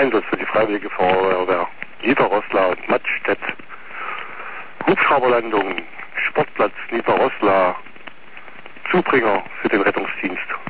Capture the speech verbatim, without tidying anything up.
Einsatz für die Freiwillige Feuerwehr Niederroslar und Mattstedt, Hubschrauberlandung, Sportplatz Niederroslar, Zubringer für den Rettungsdienst